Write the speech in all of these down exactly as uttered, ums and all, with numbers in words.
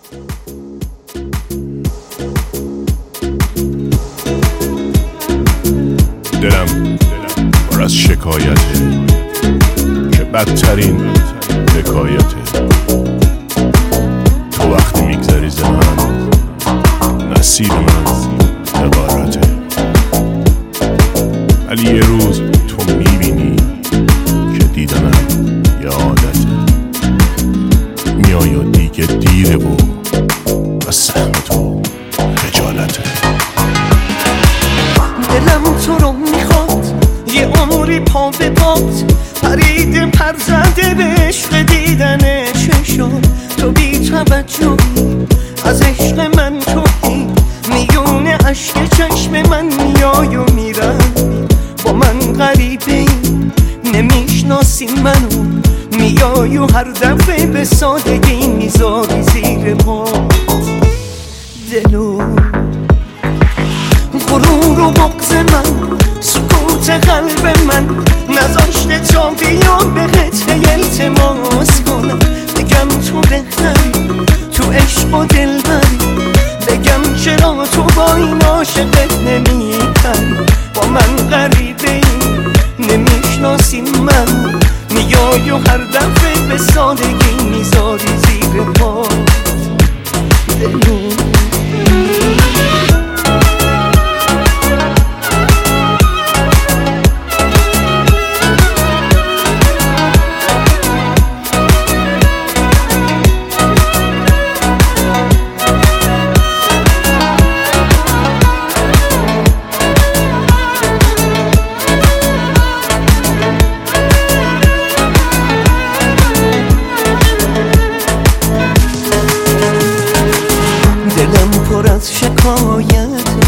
دلم پر از شکایته که بدترین حکایته. تو وقتی میگذری ز من نصیب من حقارته، ولی یه روز تو میبینی که دیدنم یه عادته. میای و دیگه دیره و از سهم تو خجالته. دلم تو رو میخواد یه عمری پا به پات، پرید پر زده به عشق دیدن چشم تو، بی توجهی از عشق من تویی، میونه عشق چشم من میای و میروی، با من غریبه نمیشناسی منو، میای و هر دفعه به سادگی میذاری زیر پات دلو. غرور و بغض من، سکوت قلب من، نذاشته تا بیام بهت التماس کنم، بگم تو بهتری تو عشق و دلبری، بگم چرا تو با این عاشقت نمی‌کنی، با من غریبه ای نمیشناسی من، میای و هر دفعه به سادگی میذاری زیر پات دلو. دلم پر از شکایته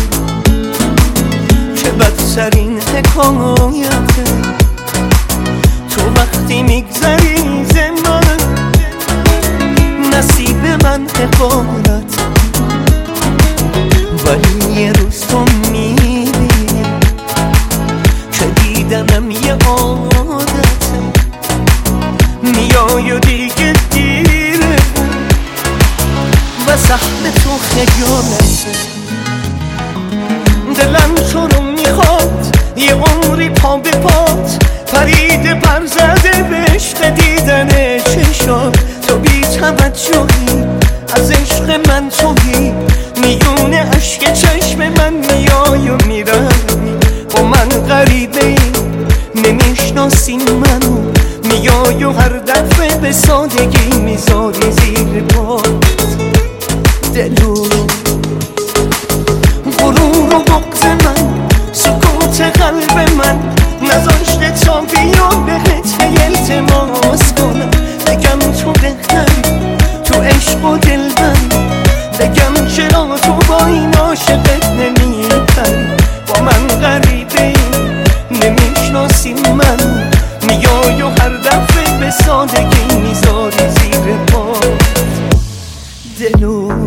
که بدترین حکایته. تو وقتی میگذری ز من نصیب من حقارت، ولی یه روز تو میبینی که دیدنم یه عادته، میای و دیگه دیره و سهم تو خجالته. دلم تو رو میخواد یه عمری پا به پات، پرید پر زده به عشق دیدن چشات تو، بی توجهی از عشق من تویی، میونه عشق چشم من میای و میروی، با من غریبه ای نمیشناسی منو، میای و هر دفعه به سادگی میذاری زیر پات دلو. غرور و بغض من، سکوت قلب من، نذاشته تا بیام بهت التماس کنم، بگم تو بهتری تو عشق و دلبری، بگم چرا تو با این عاشقت نمی‌کنی، با من غریبه ای نمیشناسی من، میای و هر دفعه به سادگی میذاری زیر پات دلو.